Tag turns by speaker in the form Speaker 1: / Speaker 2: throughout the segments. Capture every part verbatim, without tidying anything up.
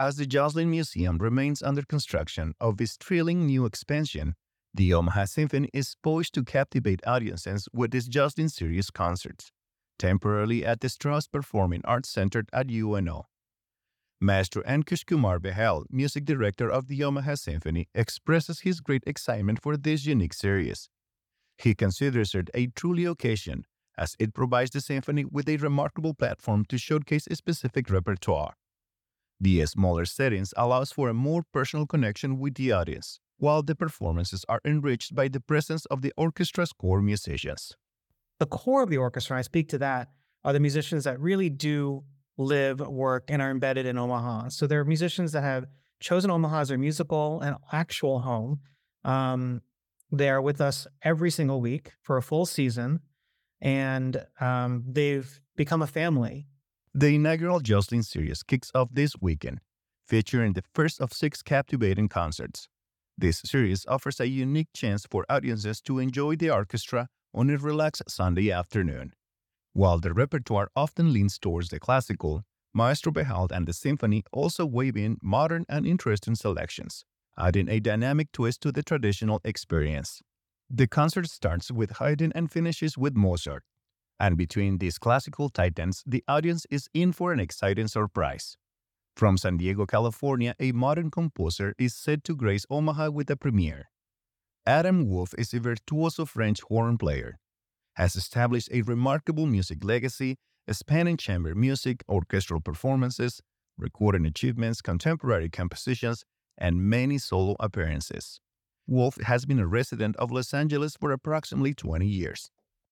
Speaker 1: As the Joslin Museum remains under construction of its thrilling new expansion, the Omaha Symphony is poised to captivate audiences with its Joslin Series concerts, temporarily at the Strauss Performing Arts Center at U N O. Maestro Ankush Kumar Behal, music director of the Omaha Symphony, expresses his great excitement for this unique series. He considers it a truly occasion, as it provides the symphony with a remarkable platform to showcase a specific repertoire. The smaller settings allows for a more personal connection with the audience, while the performances are enriched by the presence of the orchestra's core musicians.
Speaker 2: The core of the orchestra, I speak to that, are the musicians that really do live, work, and are embedded in Omaha. So there are musicians that have chosen Omaha as their musical and actual home. Um, they are with us every single week for a full season, and um, they've become a family.
Speaker 1: The inaugural Joslin Series kicks off this weekend, featuring the first of six captivating concerts. This series offers a unique chance for audiences to enjoy the orchestra on a relaxed Sunday afternoon. While the repertoire often leans towards the classical, Maestro Behal and the symphony also weave in modern and interesting selections, adding a dynamic twist to the traditional experience. The concert starts with Haydn and finishes with Mozart, and between these classical titans, the audience is in for an exciting surprise. From San Diego, California, a modern composer is set to grace Omaha with a premiere. Adam Wolf is a virtuoso French horn player, has established a remarkable music legacy, spanning chamber music, orchestral performances, recording achievements, contemporary compositions, and many solo appearances. Wolf has been a resident of Los Angeles for approximately twenty years.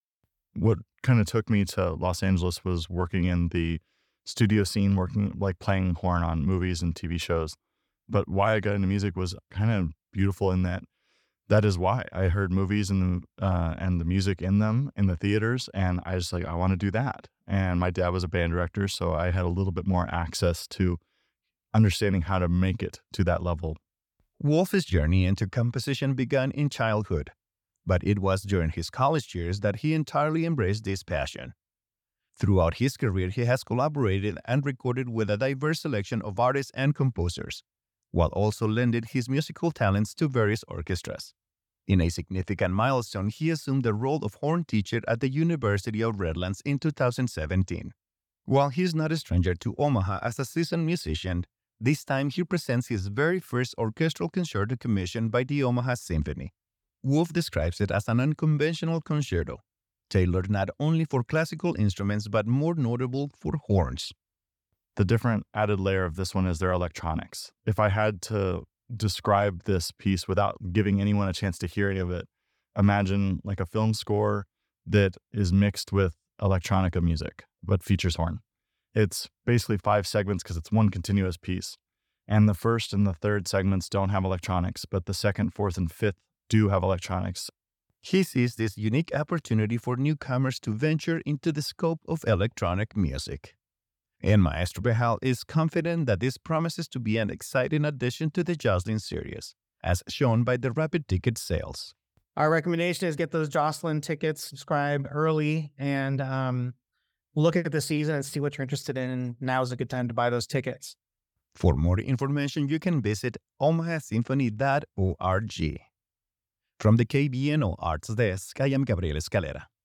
Speaker 3: What kind of took me to Los Angeles was working in the studio scene, working like playing horn on movies and T V shows. But why I got into music was kind of beautiful in that that is why I heard movies and the, uh, and the music in them in the theaters, and I just like, I want to do that. And my dad was a band director, so I had a little bit more access to understanding how to make it to that level.
Speaker 1: Wolf's journey into composition began in childhood, but it was during his college years that he entirely embraced this passion. Throughout his career, he has collaborated and recorded with a diverse selection of artists and composers, while also lending his musical talents to various orchestras. In a significant milestone, he assumed the role of horn teacher at the University of Redlands in two thousand seventeen. While he is not a stranger to Omaha as a seasoned musician, this time he presents his very first orchestral concerto commissioned by the Omaha Symphony. Wolf describes it as an unconventional concerto, tailored not only for classical instruments but more notable for horns.
Speaker 3: The different added layer of this one is their electronics. If I had to describe this piece without giving anyone a chance to hear any of it, imagine like a film score that is mixed with electronica music, but features horn. It's basically five segments because it's one continuous piece. And the first and the third segments don't have electronics, but the second, fourth, and fifth do have electronics.
Speaker 1: He sees this unique opportunity for newcomers to venture into the scope of electronic music. And Maestro Behal is confident that this promises to be an exciting addition to the Joslin series, as shown by the rapid ticket sales.
Speaker 2: Our recommendation is get those Joslin tickets, subscribe early, and um, look at the season and see what you're interested in. And now is a good time to buy those tickets.
Speaker 1: For more information, you can visit omaha symphony dot org. From the K B N O Arts Desk, I am Gabriel Escalera.